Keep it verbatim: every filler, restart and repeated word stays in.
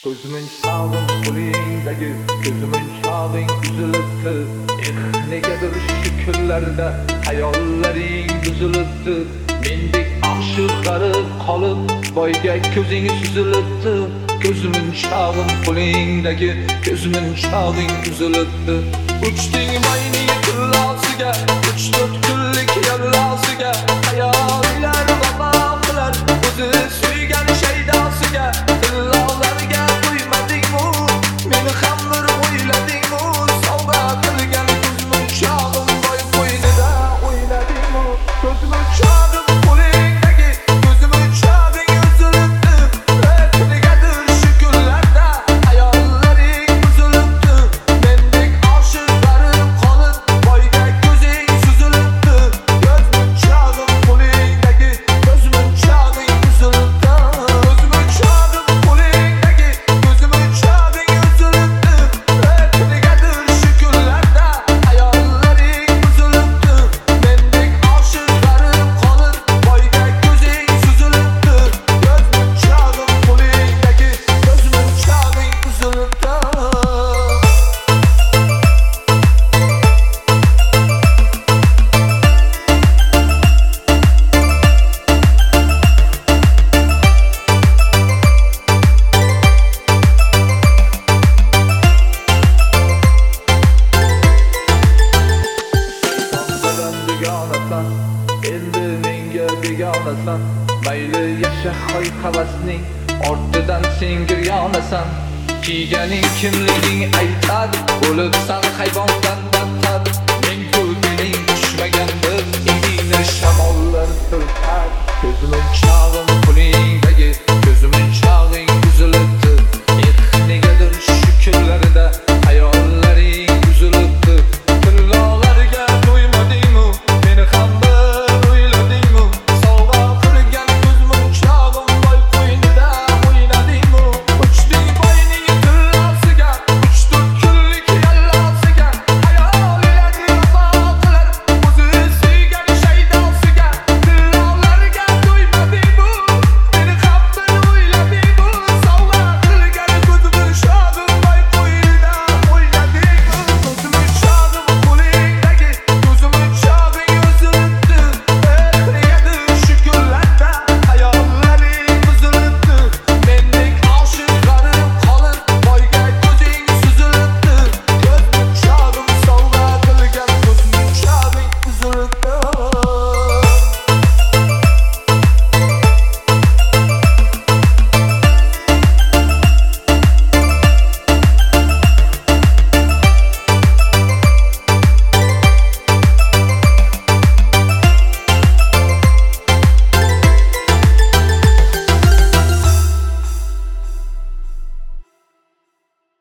Gözümün çağın kulindagi, gözümün çağın üzülüptü. Eh, negadir şükürlerde hayollaring buzulupti. Mendek aşıqlari qolib, boyga ko'zing suzilibdi. Gözümün çağın kulindagi, gözümün çağın üzülüpti. Uchding mayning qullosiga, uch to'rt kunlik yo'llosiga, hayollar vafo qilar o'zi suygan shaydosiga. Tillovlarga qo'ymading-u, meni ham bir o'ylading-u, sovg'a qilgan ko'zimning chog'im boy qo'ynida o'ynading-u. Ko'zimning chog'im qo'lingdagi, ko'zimning chog'ing uzilibdi. Negadir shu kunlarda hayollaring buzilibdi. Mendek oshiqlarim qolib, boyga ko'zing suzilibdi. Ko'zimning chog'im qo'lingdagi, ko'zimning chog'ing uzilibdi. Ko'zimning chog'im qo'lingdagi, ko'zimning chog'ing uzilibdi. Negadir shu kunlarda hayollaring buzilibdi. Mendek oshiqlarim qolib, boyga ko'zing suzilibdi. Ko'zimning chog'im qo'lingdagi, ko'zimning chog'ing uzilibdi. Sonradan begonasan, endi menga begonasan. Mayli yasha hoy havasning, ortidan sen giryonasan. Kiyganing kimliging aytar, bo'libsan hayvondan battar. Men-ku diling tushmagandir, elingni shamollar turtar. Ko'zimning chog'im